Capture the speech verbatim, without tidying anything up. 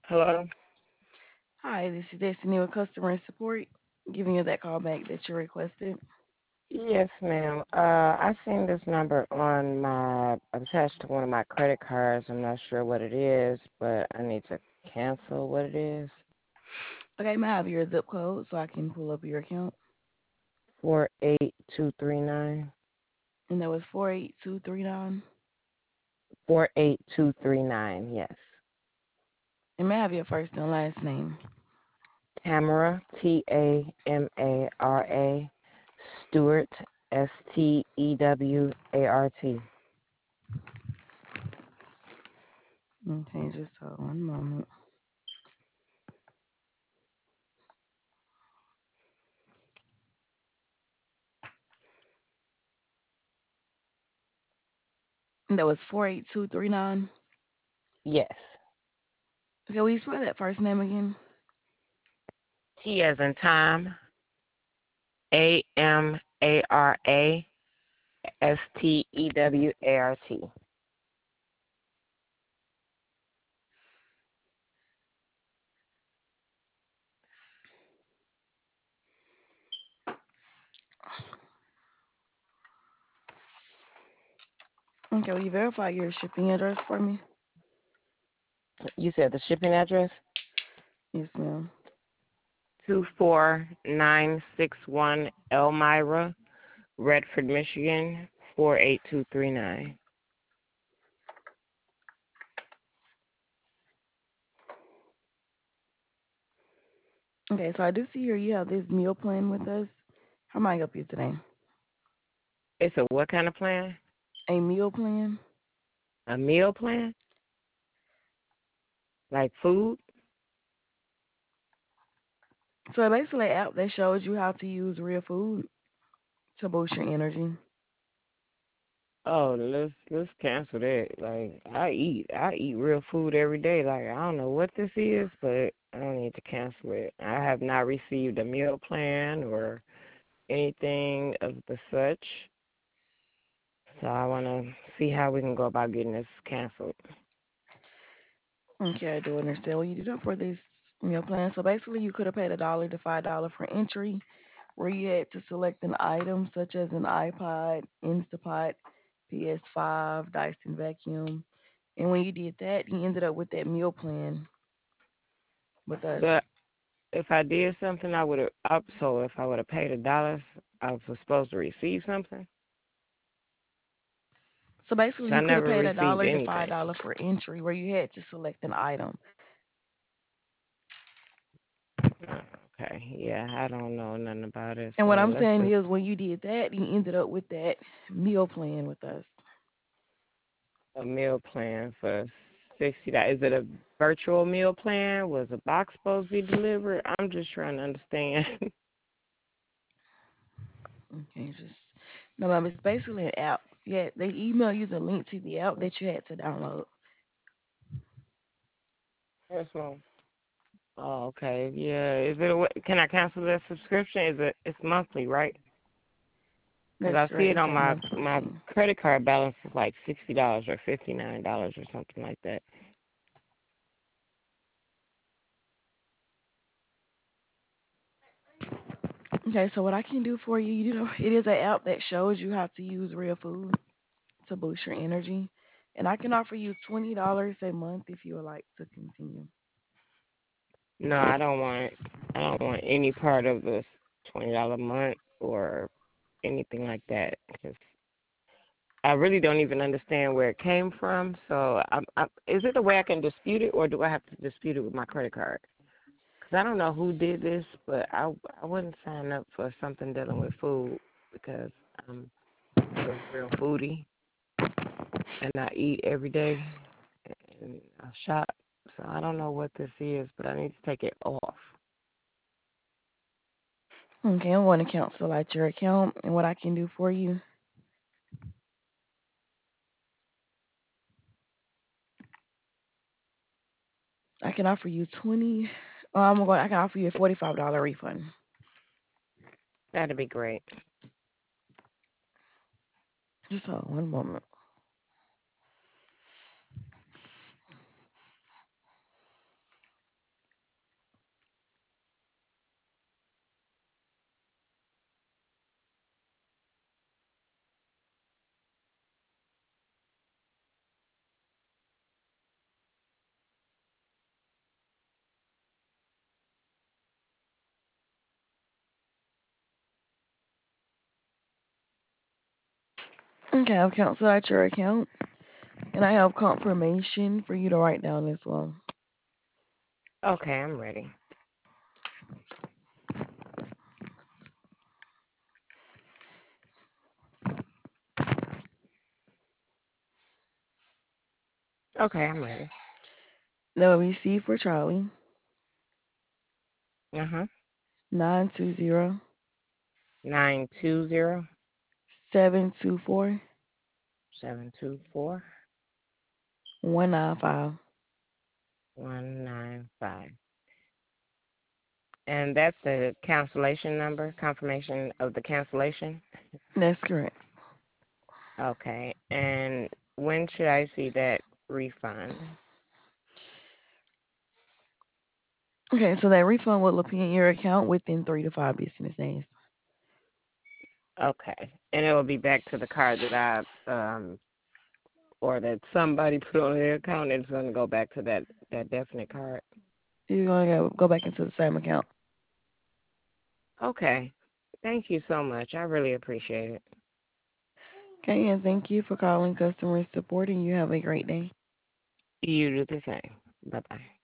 Hello? Hi, this is Destiny with customer support, giving you that call back that you requested. Yes, ma'am. Uh, I seen this number on my attached to one of my credit cards. I'm not sure what it is, but I need to cancel what it is. Okay, may I have your zip code so I can pull up your account? Four eight two three nine. And that was four eight two three nine. Four eight two three nine. Yes. And may I have your first and last name? Tamara, T A M A R A. Stewart, S T E W A R T. Okay, just hold one moment. And that was four eight two three nine. Yes. Okay, will you spell that first name again? T as in Tom, A M A R A, S T E W A R T. Okay, will you verify your shipping address for me? You said the shipping address? Yes, ma'am. two four nine six one Elmira, Redford, Michigan, four eight two three nine. Okay, so I do see here you have this meal plan with us. How may I help you today? It's a what kind of plan? A meal plan? A meal plan? Like food? So basically, an app that shows you how to use real food to boost your energy. Oh, let's let's cancel that. Like I eat I eat real food every day. Like I don't know what this is, but I don't need to cancel it. I have not received a meal plan or anything of the such. So I wanna see how we can go about getting this canceled. Okay, I do understand what you did for this meal plan. So basically, you could have paid a dollar to five dollar for entry, where you had to select an item such as an iPod, Instapot, P S five, Dyson vacuum, and when you did that, you ended up with that meal plan with us. But if I did something, I would have up. So if I would have paid a dollar, I was supposed to receive something. So basically, So I you could have never paid a received dollar to five anything. dollar for entry, where you had to select an item. Uh, Okay, yeah, I don't know nothing about it. And what So I'm let's saying just is, when you did that, you ended up with that meal plan with us. a meal plan for sixty dollars. Is it a virtual meal plan? Was a box supposed to be delivered? I'm just trying to understand. Okay, just no, ma'am. It's basically an app. Yeah, they email you the link to the app that you had to download. Yes, ma'am. Oh, okay. Yeah. Is it a way, can I cancel that subscription? Is it it's monthly, right? Because That's I see correct. it It's on a my monthly my fee. credit card balance is like sixty dollars or fifty nine dollars or something like that. Okay, so what I can do for you, you know, it is an app that shows you how to use real food to boost your energy, and I can offer you twenty dollars a month if you would like to continue. No, I don't want I don't want any part of this twenty dollar a month or anything like that because I really don't even understand where it came from. So, I'm, I'm, is it a way I can dispute it, or do I have to dispute it with my credit card? Because I don't know who did this, but I I wouldn't sign up for something dealing with food because I'm a real foodie and I eat every day and I shop. So I don't know what this is, but I need to take it off. Okay, I'm going to cancel out your account, and what I can do for you, I can offer you twenty. Oh, I'm going. I can offer you a forty-five dollar refund. That'd be great. Just hold on one moment. Okay, I've canceled out your account, and I have confirmation for you to write down as well. Okay, I'm ready. Okay, I'm ready. That will be C for Charlie, Uh huh. nine two zero Nine two zero seven two four seven two four one nine five. one nine five. And that's the cancellation number, confirmation of the cancellation. That's correct. Okay. And when should I see that refund? Okay, so that refund will appear in your account within three to five business days. Okay. And it will be back to the card that I um or that somebody put on their account. It's going to go back to that that definite card. You're gonna go, go back into the same account. Okay. Thank you so much. I really appreciate it. Okay, and thank you for calling customer support, and you have a great day. You do the same. Bye bye.